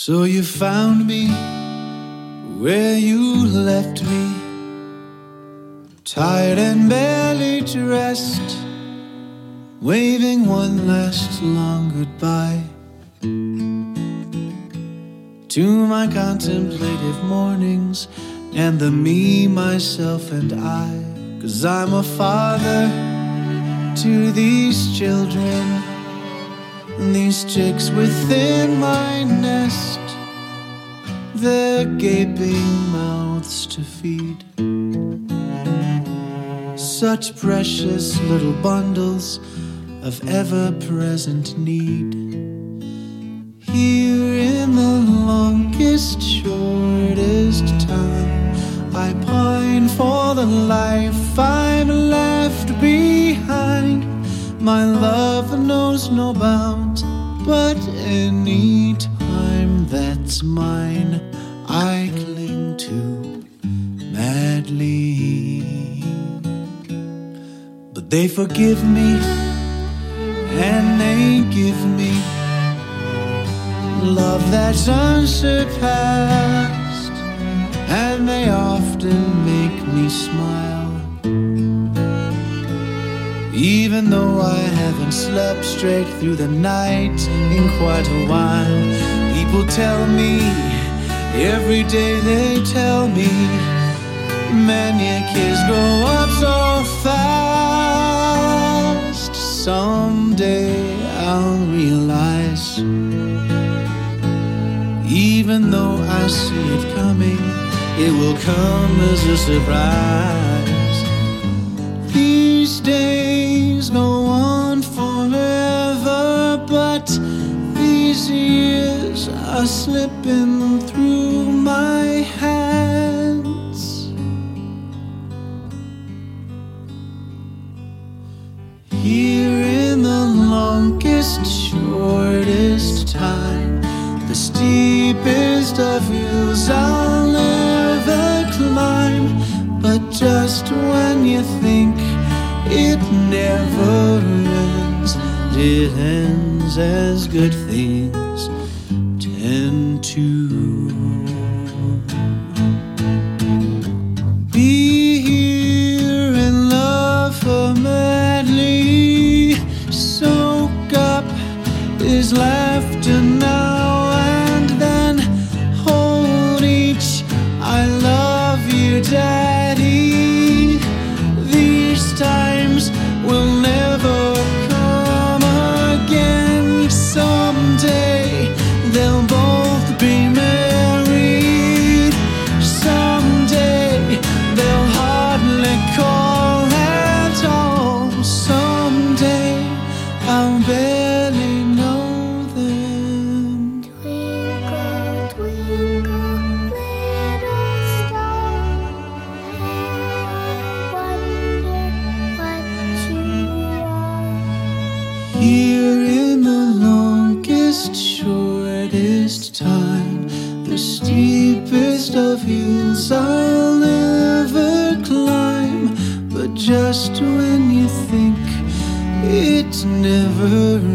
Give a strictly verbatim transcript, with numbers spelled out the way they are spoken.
So you found me where you left me, tired and barely dressed, waving one last long goodbye to my contemplative mornings and the me, myself, and I. 'Cause I'm a father to these children, these chicks within my nest, their gaping mouths to feed. Such precious little bundles of ever-present need. Here in the longest, shortest time, I pine for the life I'm left behind. My love knows no bounds, but any time that's mine, I cling to madly. But they forgive me, and they give me love that's unsurpassed, and they often make me smile. Even though I haven't slept straight through the night in quite a while, people tell me, every day they tell me, man, your kids grow up so fast. Someday I'll realize, even though I see it coming, it will come as a surprise. These days go on forever, but these years are slipping through my hands. Here in the longest, shortest time, the steepest of hills I'll ever climb. But just when you think it never ends, it ends as good things tend to. Be here and love her madly, soak up his laughter now and then, hold each I love you, Daddy. These times will never come again. Someday they'll both be married. Someday they'll hardly call at all. Someday I'll barely know them. Twinkle, twinkle, little star, wonder what you are. Here in the longest, shortest time, the steepest of hills I'll ever climb. But just when you think it never